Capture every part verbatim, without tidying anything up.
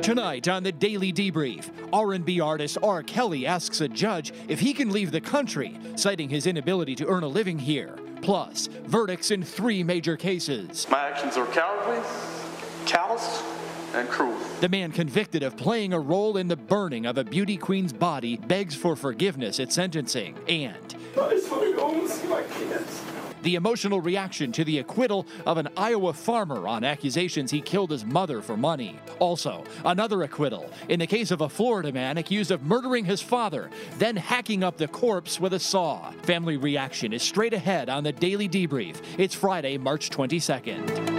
Tonight on the Daily Debrief, R and B artist R. Kelly asks a judge if he can leave the country, citing his inability to earn a living here. Plus, verdicts in three major cases. My actions are cowardly, callous, and cruel. The man convicted of playing a role in the burning of a beauty queen's body begs for forgiveness at sentencing. And I just want to go home and see my kids. The emotional reaction to the acquittal of an Iowa farmer on accusations he killed his mother for money. Also, another acquittal in the case of a Florida man accused of murdering his father, then hacking up the corpse with a saw. Family reaction is straight ahead on the Daily Debrief. It's Friday, March twenty-second.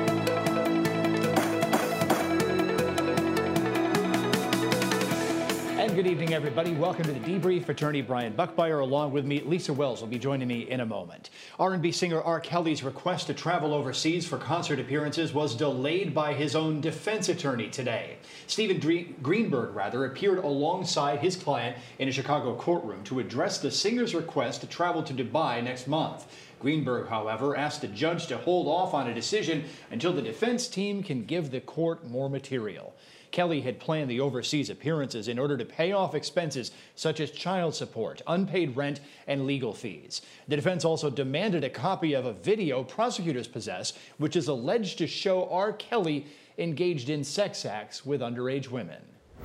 Good evening, everybody. Welcome to the Debrief. Attorney Brian Buckbeyer, along with me, Lisa Wells, will be joining me in a moment. R and B singer R. Kelly's request to travel overseas for concert appearances was delayed by his own defense attorney today. Stephen Greenberg, rather, appeared alongside his client in a Chicago courtroom to address the singer's request to travel to Dubai next month. Greenberg, however, asked the judge to hold off on a decision until the defense team can give the court more material. Kelly had planned the overseas appearances in order to pay off expenses such as child support, unpaid rent, and legal fees. The defense also demanded a copy of a video prosecutors possess, which is alleged to show R. Kelly engaged in sex acts with underage women.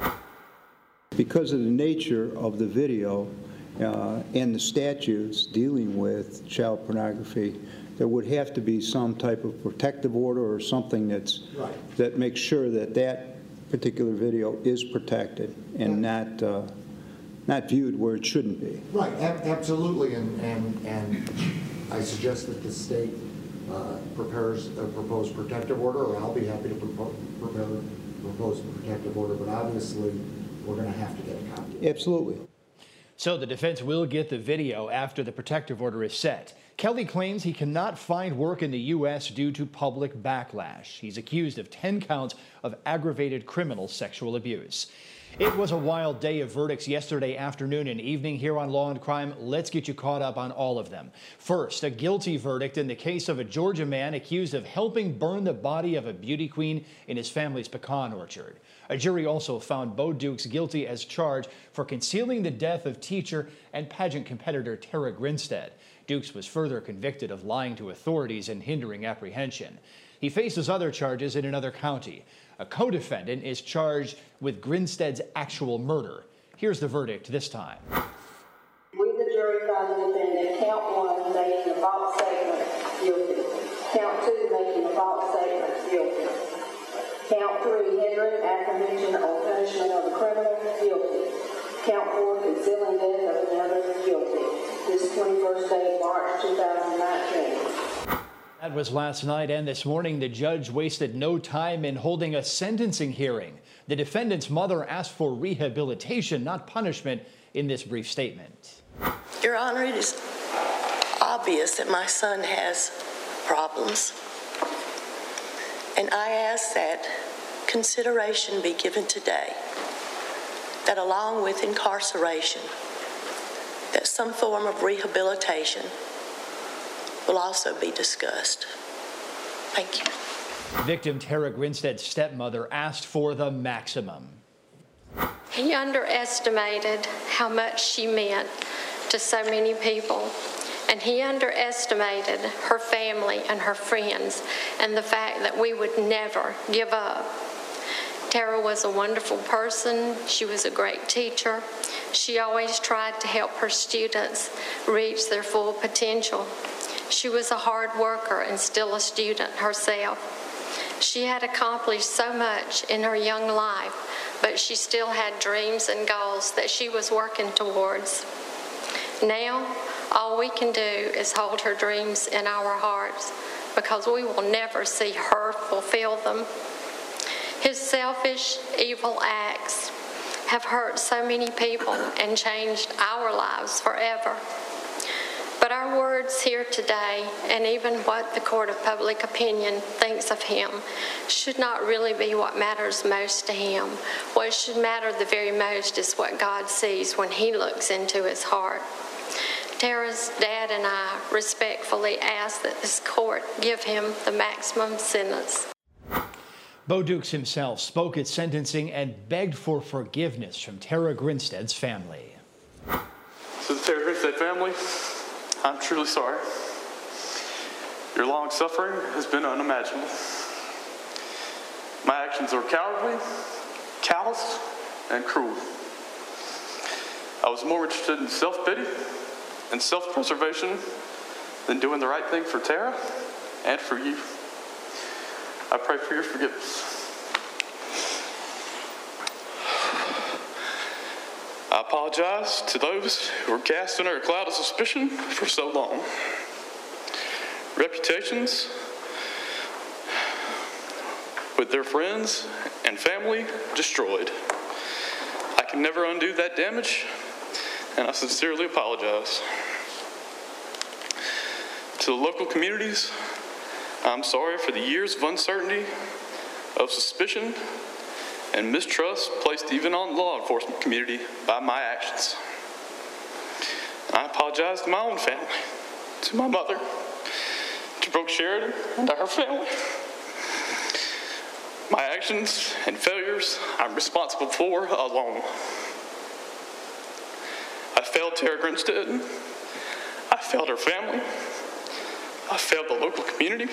Because of the nature of the video uh, and the statutes dealing with child pornography, there would have to be some type of protective order or something that's right. that makes sure that that particular video is protected and yeah. not uh, not viewed where it shouldn't be. Right, a absolutely, and, and and I suggest that the state uh, prepares a proposed protective order, or I'll be happy to propose, prepare propose a protective order, but obviously we're going to have to get a copy. Absolutely. So the defense will get the video after the protective order is set. Kelly claims he cannot find work in the U S due to public backlash. He's accused of ten counts of aggravated criminal sexual abuse. It was a wild day of verdicts yesterday afternoon and evening here on Law and Crime. Let's get you caught up on all of them. First, a guilty verdict in the case of a Georgia man accused of helping burn the body of a beauty queen in his family's pecan orchard. A jury also found Bo Dukes guilty as charged for concealing the death of teacher and pageant competitor Tara Grinstead. Dukes was further convicted of lying to authorities and hindering apprehension. He faces other charges in another county. A co-defendant is charged with Grinstead's actual murder. Here's the verdict this time. We, the jury, find the defendant, count one, making a false statement, guilty. Count two, making a false statement, guilty. Count three, hindering apprehension or punishment of a criminal, guilty. Count four, concealing death of another, guilty. This twenty-first day of March two thousand nineteen. That was last night, and this morning the judge wasted no time in holding a sentencing hearing. The defendant's mother asked for rehabilitation, not punishment, in this brief statement. Your Honor, it is obvious that my son has problems, and I ask that consideration be given today, that along with incarceration, that some form of rehabilitation will also be discussed. Thank you. Victim Tara Grinstead's stepmother asked for the maximum. He underestimated how much she meant to so many people, and he underestimated her family and her friends and the fact that we would never give up. Tara was a wonderful person. She was a great teacher. She always tried to help her students reach their full potential. She was a hard worker and still a student herself. She had accomplished so much in her young life, but she still had dreams and goals that she was working towards. Now, all we can do is hold her dreams in our hearts, because we will never see her fulfill them. His selfish, evil acts have hurt so many people and changed our lives forever. But our words here today, and even what the court of public opinion thinks of him, should not really be what matters most to him. What should matter the very most is what God sees when he looks into his heart. Tara's dad and I respectfully ask that this court give him the maximum sentence. Bo Dukes himself spoke at sentencing and begged for forgiveness from Tara Grinstead's family. To the Tara Grinstead family, I'm truly sorry. Your long suffering has been unimaginable. My actions were cowardly, callous, and cruel. I was more interested in self-pity and self-preservation than doing the right thing for Tara and for you. I pray for your forgiveness. I apologize to those who were cast under a cloud of suspicion for so long. Reputations with their friends and family destroyed. I can never undo that damage, and I sincerely apologize. To the local communities, I'm sorry for the years of uncertainty, of suspicion, and mistrust placed even on the law enforcement community by my actions. I apologize to my own family, to my mother, to Brooke Sheridan and to her family. My actions and failures I'm responsible for alone. I failed Tara Grinstead. I failed her family. I failed the local community.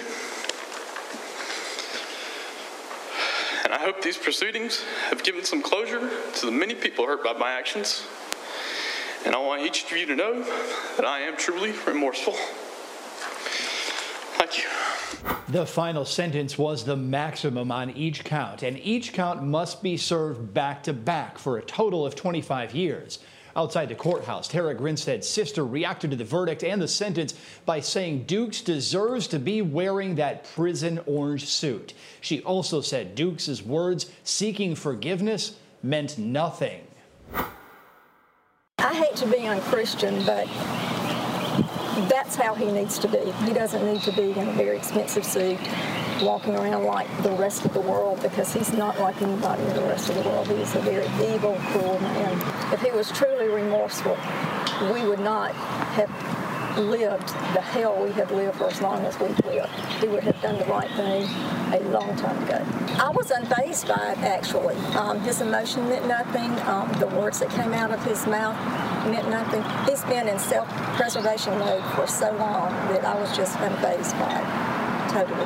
And I hope these proceedings have given some closure to the many people hurt by my actions. And I want each of you to know that I am truly remorseful. Thank you. The final sentence was the maximum on each count, and each count must be served back to back for a total of twenty-five years. Outside the courthouse, Tara Grinstead's sister reacted to the verdict and the sentence by saying Dukes deserves to be wearing that prison orange suit. She also said Dukes' words seeking forgiveness meant nothing. I hate to be unchristian, but that's how he needs to be. He doesn't need to be in a very expensive suit, walking around like the rest of the world, because he's not like anybody in the rest of the world. He is a very evil, cruel man. If he was truly remorseful, we would not have lived the hell we have lived for as long as we've lived. He would have done the right thing a long time ago. I was unfazed by it, actually. Um, his emotion meant nothing. Um, the words that came out of his mouth meant nothing. He's been in self-preservation mode for so long that I was just unfazed by it, totally.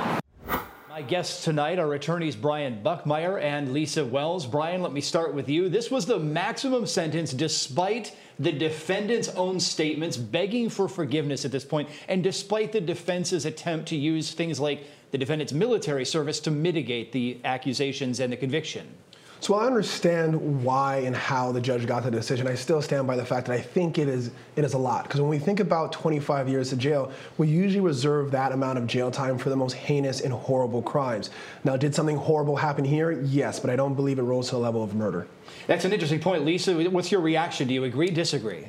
My guests tonight are attorneys Brian Buckmeyer and Lisa Wells. Brian, let me start with you. This was the maximum sentence despite the defendant's own statements begging for forgiveness at this point, and despite the defense's attempt to use things like the defendant's military service to mitigate the accusations and the conviction. So I understand why and how the judge got the decision. I still stand by the fact that I think it is it is a lot. Because when we think about twenty-five years of jail, we usually reserve that amount of jail time for the most heinous and horrible crimes. Now, did something horrible happen here? Yes, but I don't believe it rose to the level of murder. That's an interesting point. Lisa, what's your reaction? Do you agree, disagree?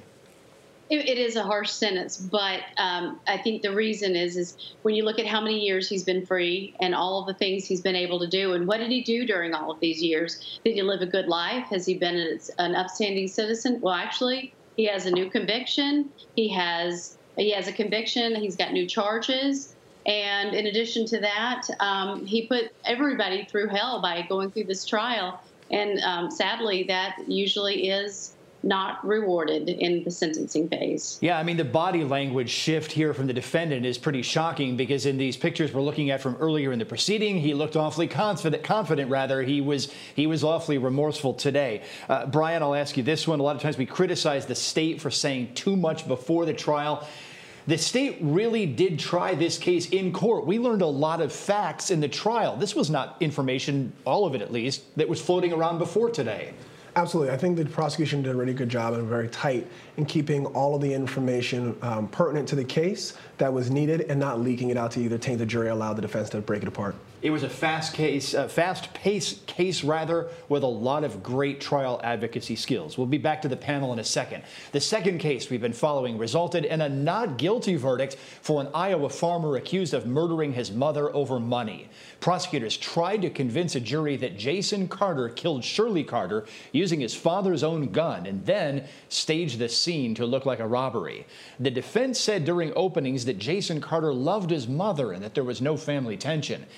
It, it is a harsh sentence, but um, I think the reason is, is when you look at how many years he's been free and all of the things he's been able to do, and what did he do during all of these years? Did he live a good life? Has he been an, an upstanding citizen? Well, actually, he has a new conviction. He has he has a conviction. He's got new charges. And in addition to that, um, he put everybody through hell by going through this trial. And um, sadly, that usually is not rewarded in the sentencing phase. Yeah, I mean, the body language shift here from the defendant is pretty shocking, because in these pictures we're looking at from earlier in the proceeding, he looked awfully confident, confident rather. He was he was awfully remorseful today. Uh, Brian, I'll ask you this one. A lot of times we criticize the state for saying too much before the trial. The state really did try this case in court. We learned a lot of facts in the trial. This was not information, all of it at least, that was floating around before today. Absolutely. I think the prosecution did a really good job and very tight in keeping all of the information um, pertinent to the case that was needed and not leaking it out to either taint the jury or allow the defense to break it apart. It was a fast case, a fast-paced case, rather, with a lot of great trial advocacy skills. We'll be back to the panel in a second. The second case we've been following resulted in a not guilty verdict for an Iowa farmer accused of murdering his mother over money. Prosecutors tried to convince a jury that Jason Carter killed Shirley Carter using his father's own gun and then staged the scene to look like a robbery. The defense said during openings that Jason Carter loved his mother and that there was no family tension.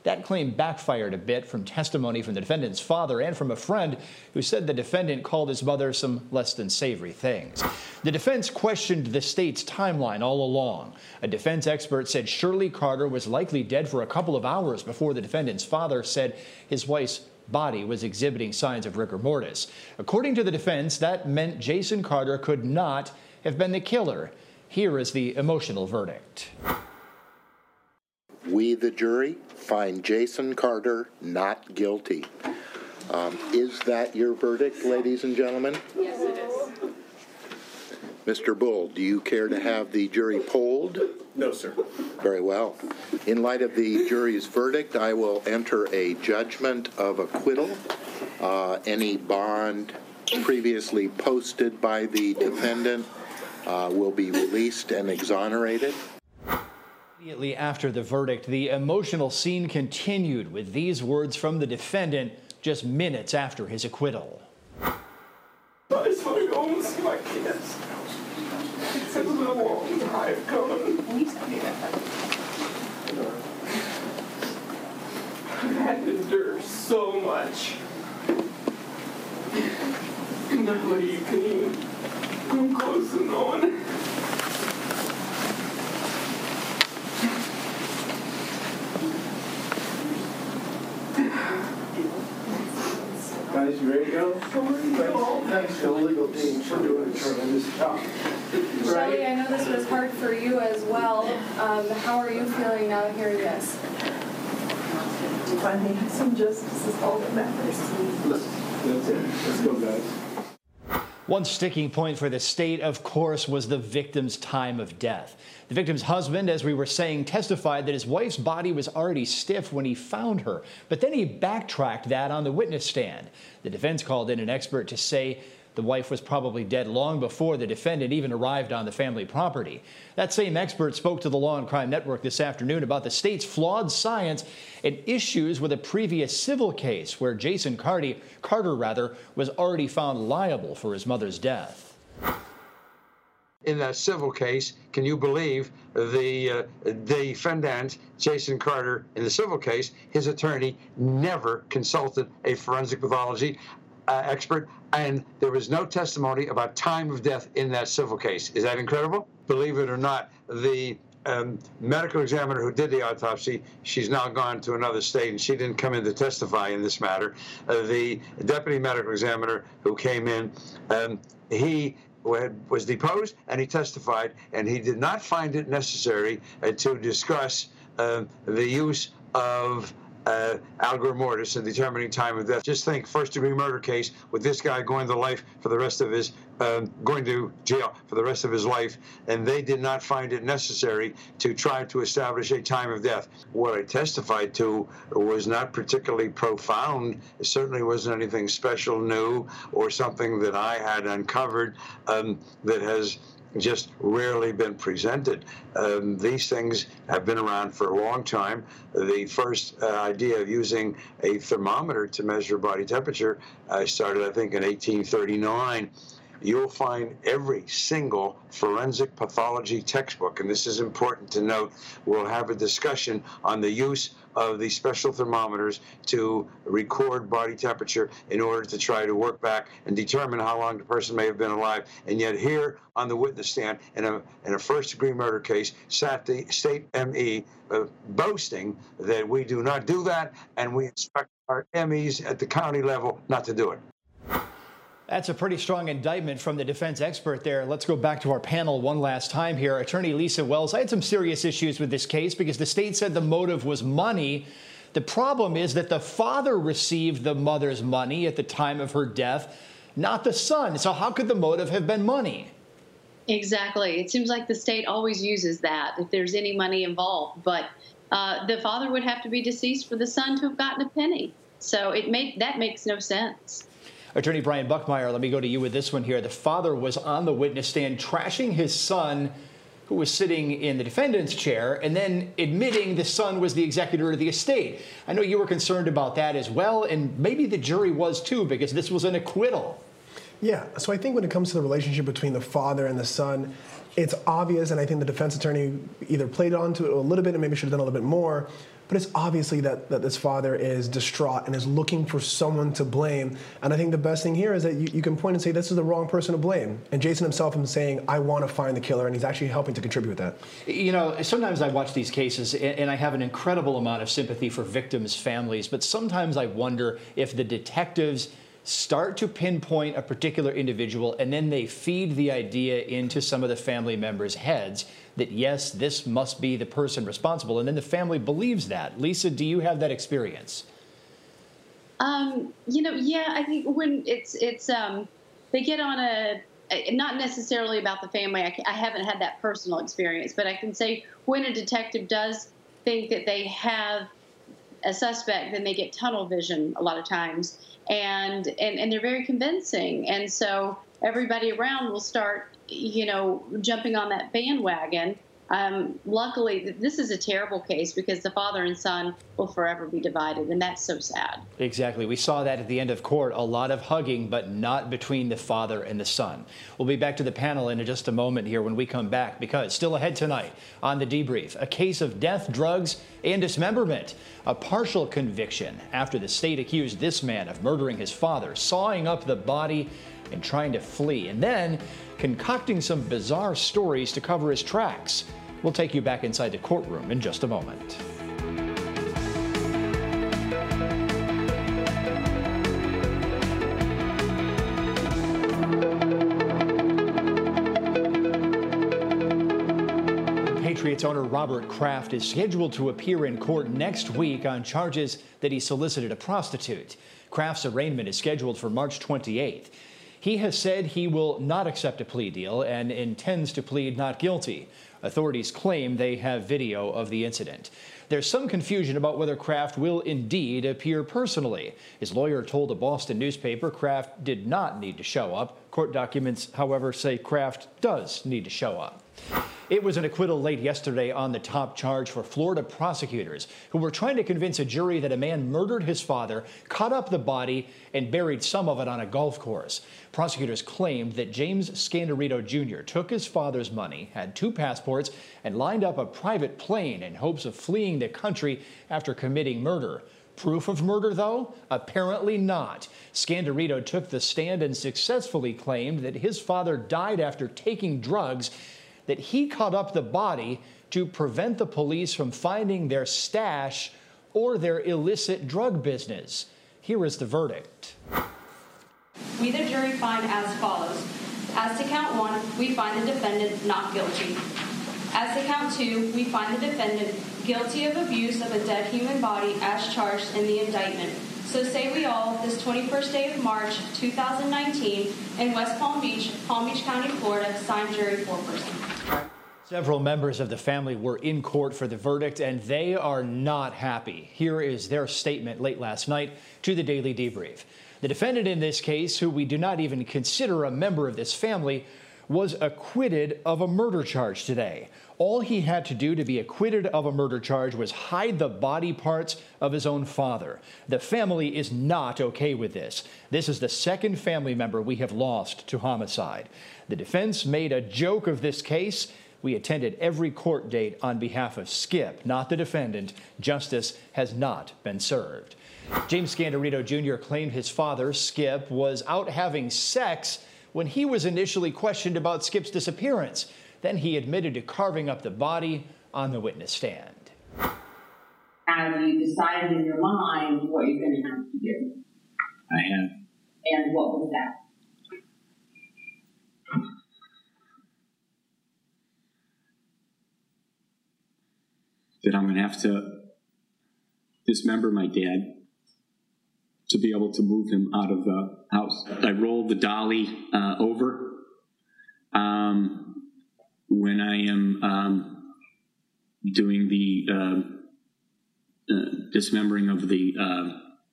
That claim backfired a bit from testimony from the defendant's father and from a friend who said the defendant called his mother some less than savory things. The defense questioned the state's timeline all along. A defense expert said Shirley Carter was likely dead for a couple of hours before the defendant's father said his wife's body was exhibiting signs of rigor mortis. According to the defense, that meant Jason Carter could not have been the killer. Here is the emotional verdict. We, the jury, find Jason Carter not guilty. Um, is that your verdict, ladies and gentlemen? Yes, it is. Mister Bull, do you care to have the jury polled? No, sir. Very well. In light of the jury's verdict, I will enter a judgment of acquittal. Uh, any bond previously posted by the defendant uh, will be released and exonerated. Immediately after the verdict, the emotional scene continued with these words from the defendant just minutes after his acquittal. I just want to go home and see my kids. It's been a long drive coming. I've had to endure so much. Nobody can even come close to knowing. Guys, you ready to go? Thanks to the legal team for doing a tremendous job. Shelley, I know this was hard for you as well. Um, how are you feeling now hearing this? Finally, some justice is all that matters. That's it. Let's go, guys. One sticking point for the state, of course, was the victim's time of death. The victim's husband, as we were saying, testified that his wife's body was already stiff when he found her, but then he backtracked that on the witness stand. The defense called in an expert to say the wife was probably dead long before the defendant even arrived on the family property. That same expert spoke to the Law and Crime Network this afternoon about the state's flawed science and issues with a previous civil case where Jason Carty, Carter rather, was already found liable for his mother's death. In that civil case, can you believe the uh, defendant, Jason Carter, in the civil case, his attorney never consulted a forensic pathology uh, expert, and there was no testimony about time of death in that civil case. Is that incredible? Believe it or not, the um, medical examiner who did the autopsy, she's now gone to another state, and she didn't come in to testify in this matter. Uh, the deputy medical examiner who came in, um, he was deposed and he testified, and he did not find it necessary uh, to discuss uh, the use of uh, rigor mortis in determining time of death. Just think, first-degree murder case with this guy going to life for the rest of his, um, going to jail for the rest of his life, and they did not find it necessary to try to establish a time of death. What I testified to was not particularly profound. It certainly wasn't anything special, new, or something that I had uncovered um, that has just rarely been presented. Um, these things have been around for a long time. The first uh, idea of using a thermometer to measure body temperature uh, started, I think, in eighteen thirty-nine. You'll find every single forensic pathology textbook, and this is important to note, we'll have a discussion on the use of these special thermometers to record body temperature in order to try to work back and determine how long the person may have been alive. And yet here on the witness stand, in a, in a first-degree murder case, sat the state M E uh, boasting that we do not do that, and we instruct our M Es at the county level not to do it. That's a pretty strong indictment from the defense expert there. Let's go back to our panel one last time here. Attorney Lisa Wells, I had some serious issues with this case because the state said the motive was money. The problem is that the father received the mother's money at the time of her death, not the son. So how could the motive have been money? Exactly. It seems like the state always uses that if there's any money involved. But uh, the father would have to be deceased for the son to have gotten a penny. So it make, that makes no sense. Attorney Brian Buckmeyer, let me go to you with this one here. The father was on the witness stand trashing his son, who was sitting in the defendant's chair, and then admitting the son was the executor of the estate. I know you were concerned about that as well, and maybe the jury was too, because this was an acquittal. Yeah, so I think when it comes to the relationship between the father and the son, it's obvious, and I think the defense attorney either played onto it a little bit and maybe should have done a little bit more, but it's obviously that, that this father is distraught and is looking for someone to blame. And I think the best thing here is that you, you can point and say, this is the wrong person to blame. And Jason himself is saying, I want to find the killer, and he's actually helping to contribute with that. You know, sometimes I watch these cases, and, and I have an incredible amount of sympathy for victims' families, but sometimes I wonder if the detectives start to pinpoint a particular individual, and then they feed the idea into some of the family members' heads that, yes, this must be the person responsible, and then the family believes that. Lisa, do you have that experience? Um, you know, yeah, I think when it's, it's um, they get on a, not necessarily about the family, I, I haven't had that personal experience, but I can say when a detective does think that they have a suspect, then they get tunnel vision a lot of times, and, and, and they're very convincing. And so everybody around will start, you know, jumping on that bandwagon. Um, luckily, this is a terrible case because the father and son will forever be divided, and that's so sad. Exactly. We saw that at the end of court, a lot of hugging, but not between the father and the son. We'll be back to the panel in just a moment here when we come back, because still ahead tonight on The Debrief, a case of death, drugs, and dismemberment. A partial conviction after the state accused this man of murdering his father, sawing up the body, and trying to flee, and then concocting some bizarre stories to cover his tracks. We'll take you back inside the courtroom in just a moment. Patriots owner Robert Kraft is scheduled to appear in court next week on charges that he solicited a prostitute. Kraft's arraignment is scheduled for March twenty-eighth. He has said he will not accept a plea deal and intends to plead not guilty. Authorities claim they have video of the incident. There's some confusion about whether Kraft will indeed appear personally. His lawyer told a Boston newspaper Kraft did not need to show up. Court documents, however, say Kraft does need to show up. It was an acquittal late yesterday on the top charge for Florida prosecutors who were trying to convince a jury that a man murdered his father, cut up the body, and buried some of it on a golf course. Prosecutors claimed that James Scandarito Junior took his father's money, had two passports, and lined up a private plane in hopes of fleeing the country after committing murder. Proof of murder, though? Apparently not. Scandarito took the stand and successfully claimed that his father died after taking drugs, that he cut up the body to prevent the police from finding their stash or their illicit drug business. Here is the verdict. We, the jury, find as follows. As to count one, we find the defendant not guilty. As to count two, we find the defendant guilty of abuse of a dead human body as charged in the indictment. So say we all, this twenty-first day of March, two thousand nineteen, in West Palm Beach, Palm Beach County, Florida, signed jury foreperson. Several members of the family were in court for the verdict, and they are not happy. Here is their statement late last night to the Daily Debrief. The defendant in this case, who we do not even consider a member of this family, was acquitted of a murder charge today. All he had to do to be acquitted of a murder charge was hide the body parts of his own father. The family is not okay with this. This is the second family member we have lost to homicide. The defense made a joke of this case. We attended every court date on behalf of Skip, not the defendant. Justice has not been served. James Scandarito Junior claimed his father, Skip, was out having sex when he was initially questioned about Skip's disappearance. Then he admitted to carving up the body on the witness stand. Have you decided in your mind what you're going to have to do? I have. And what was that? That I'm going to have to dismember my dad to be able to move him out of the house. I rolled the dolly uh, over um, when I am um, doing the uh, uh, dismembering of the uh,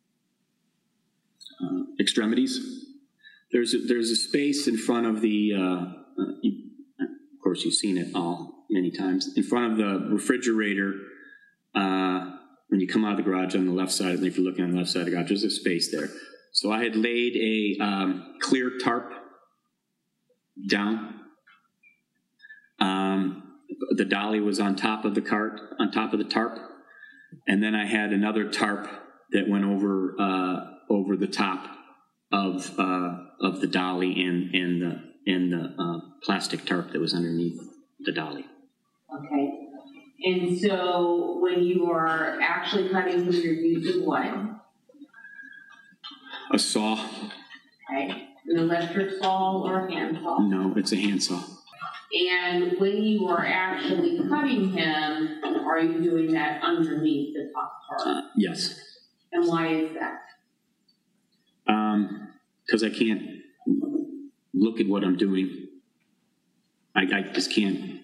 uh, extremities. There's a, there's a space in front of the, uh, uh, you, of course you've seen it all many times, in front of the refrigerator. Uh, when you come out of the garage on the left side, and if you're looking on the left side of the garage, there's a space there. So I had laid a um, clear tarp down Um, the dolly was on top of the cart, on top of the tarp. And then I had another tarp that went over uh, over the top of uh, of the dolly and and the and the uh, plastic tarp that was underneath the dolly. Okay. And so when you are actually cutting him, you're using what? A saw. Okay. An electric saw or a hand saw? No, it's a handsaw. And when you are actually cutting him, are you doing that underneath the top part? Uh, yes. And why is that? Um, because I can't look at what I'm doing. I, I just can't.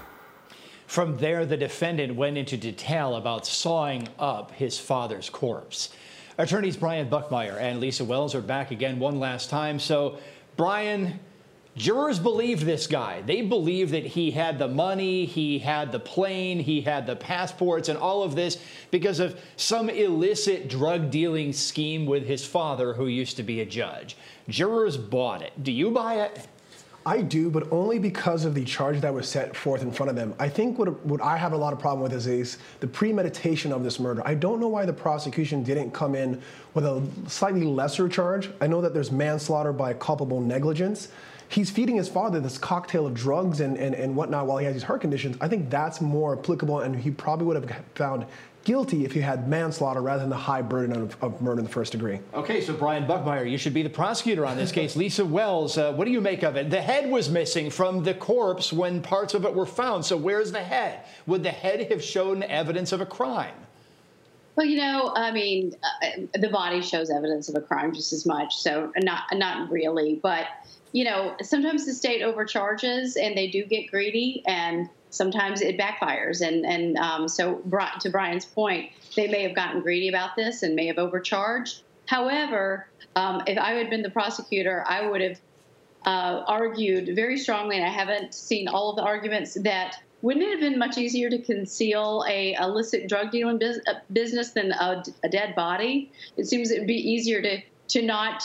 From there, the defendant went into detail about sawing up his father's corpse. Attorneys Brian Buckmeyer and Lisa Wells are back again one last time. So, Brian, jurors believed this guy. They believed that he had the money, he had the plane, he had the passports and all of this because of some illicit drug dealing scheme with his father who used to be a judge. Jurors bought it. Do you buy it? I do, but only because of the charge that was set forth in front of them. I think what, what I have a lot of problem with is, is the premeditation of this murder. I don't know why the prosecution didn't come in with a slightly lesser charge. I know that there's manslaughter by culpable negligence. He's feeding his father this cocktail of drugs and, and, and whatnot while he has these heart conditions. I think that's more applicable, and he probably would have found guilty if he had manslaughter rather than the high burden of, of murder in the first degree. Okay, so Brian Buckmeyer, you should be the prosecutor on this case. Lisa Wells, uh, what do you make of it? The head was missing from the corpse when parts of it were found. So where's the head? Would the head have shown evidence of a crime? Well, you know, I mean, uh, the body shows evidence of a crime just as much. So not, not really. But, you know, sometimes the state overcharges and they do get greedy, and sometimes it backfires. And, and um, so to Brian's point, they may have gotten greedy about this and may have overcharged. However, um, if I had been the prosecutor, I would have uh, argued very strongly, and I haven't seen all of the arguments, that wouldn't it have been much easier to conceal a illicit drug dealing bus business than a, a dead body? It seems it would be easier to, to not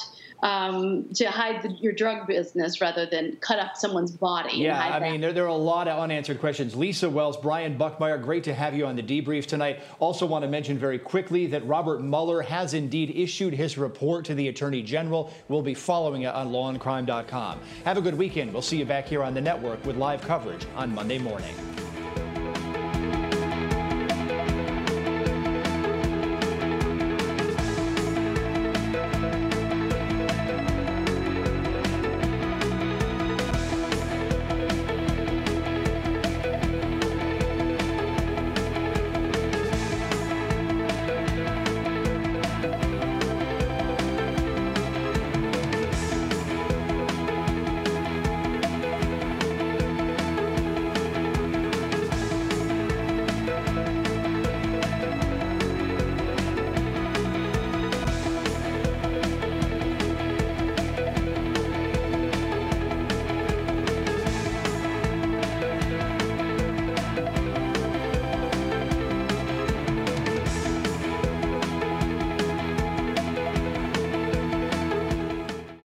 Um, to hide the, your drug business rather than cut up someone's body. Yeah, and hide I that. mean, there, there are a lot of unanswered questions. Lisa Wells, Brian Buckmeyer, great to have you on the debrief tonight. Also want to mention very quickly that Robert Mueller has indeed issued his report to the Attorney General. We'll be following it on law and crime dot com. Have a good weekend. We'll see you back here on the network with live coverage on Monday morning.